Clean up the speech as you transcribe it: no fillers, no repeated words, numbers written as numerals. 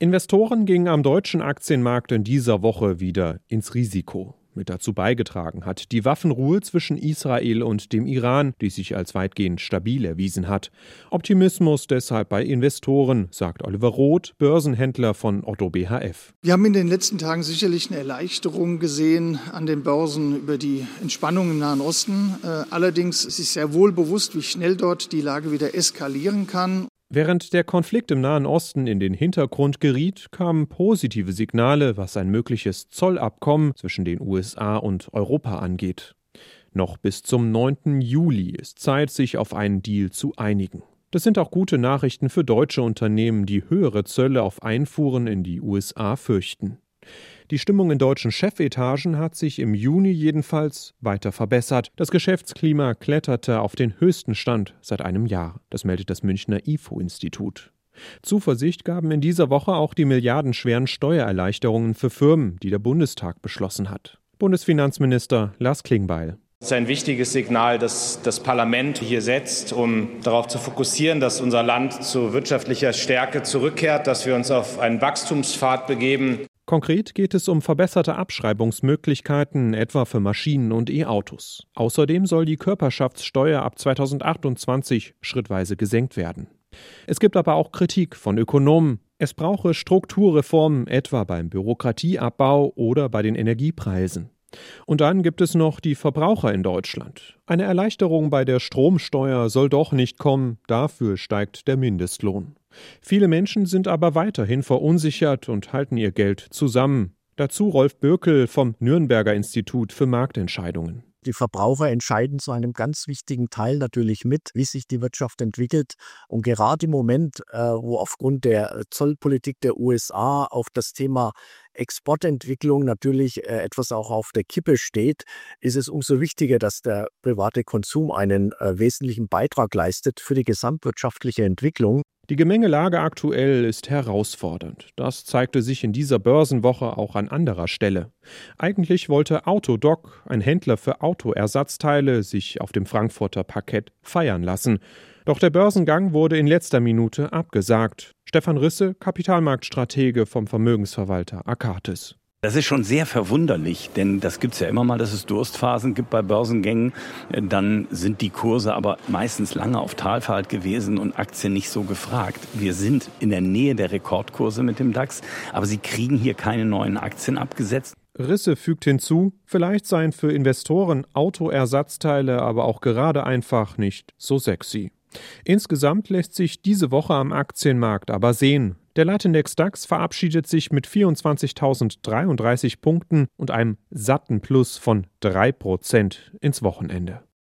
Investoren gingen am deutschen Aktienmarkt in dieser Woche wieder ins Risiko. Mit dazu beigetragen hat die Waffenruhe zwischen Israel und dem Iran, die sich als weitgehend stabil erwiesen hat. Optimismus deshalb bei Investoren, sagt Oliver Roth, Börsenhändler von Otto BHF. Wir haben in den letzten Tagen sicherlich eine Erleichterung gesehen an den Börsen über die Entspannung im Nahen Osten. Allerdings ist es sehr wohl bewusst, wie schnell dort die Lage wieder eskalieren kann. Während der Konflikt im Nahen Osten in den Hintergrund geriet, kamen positive Signale, was ein mögliches Zollabkommen zwischen den USA und Europa angeht. Noch bis zum 9. Juli ist Zeit, sich auf einen Deal zu einigen. Das sind auch gute Nachrichten für deutsche Unternehmen, die höhere Zölle auf Einfuhren in die USA fürchten. Die Stimmung in deutschen Chefetagen hat sich im Juni jedenfalls weiter verbessert. Das Geschäftsklima kletterte auf den höchsten Stand seit einem Jahr. Das meldet das Münchner IFO-Institut. Zuversicht gaben in dieser Woche auch die milliardenschweren Steuererleichterungen für Firmen, die der Bundestag beschlossen hat. Bundesfinanzminister Lars Klingbeil. Es ist ein wichtiges Signal, das das Parlament hier setzt, um darauf zu fokussieren, dass unser Land zu wirtschaftlicher Stärke zurückkehrt, dass wir uns auf einen Wachstumspfad begeben. Konkret geht es um verbesserte Abschreibungsmöglichkeiten, etwa für Maschinen und E-Autos. Außerdem soll die Körperschaftssteuer ab 2028 schrittweise gesenkt werden. Es gibt aber auch Kritik von Ökonomen. Es brauche Strukturreformen, etwa beim Bürokratieabbau oder bei den Energiepreisen. Und dann gibt es noch die Verbraucher in Deutschland. Eine Erleichterung bei der Stromsteuer soll doch nicht kommen, dafür steigt der Mindestlohn. Viele Menschen sind aber weiterhin verunsichert und halten ihr Geld zusammen. Dazu Rolf Bürkel vom Nürnberger Institut für Marktentscheidungen. Die Verbraucher entscheiden zu einem ganz wichtigen Teil natürlich mit, wie sich die Wirtschaft entwickelt. Und gerade im Moment, wo aufgrund der Zollpolitik der USA auf das Thema Exportentwicklung natürlich etwas auch auf der Kippe steht, ist es umso wichtiger, dass der private Konsum einen wesentlichen Beitrag leistet für die gesamtwirtschaftliche Entwicklung. Die Gemengelage aktuell ist herausfordernd. Das zeigte sich in dieser Börsenwoche auch an anderer Stelle. Eigentlich wollte Autodoc, ein Händler für Autoersatzteile, sich auf dem Frankfurter Parkett feiern lassen. Doch der Börsengang wurde in letzter Minute abgesagt. Stefan Risse, Kapitalmarktstratege vom Vermögensverwalter Akatis. Das ist schon sehr verwunderlich, denn das gibt es ja immer mal, dass es Durstphasen gibt bei Börsengängen. Dann sind die Kurse aber meistens lange auf Talfahrt gewesen und Aktien nicht so gefragt. Wir sind in der Nähe der Rekordkurse mit dem DAX, aber sie kriegen hier keine neuen Aktien abgesetzt. Risse fügt hinzu, vielleicht seien für Investoren Autoersatzteile aber auch gerade einfach nicht so sexy. Insgesamt lässt sich diese Woche am Aktienmarkt aber sehen. Der Leitindex DAX verabschiedet sich mit 24.033 Punkten und einem satten Plus von 3% ins Wochenende.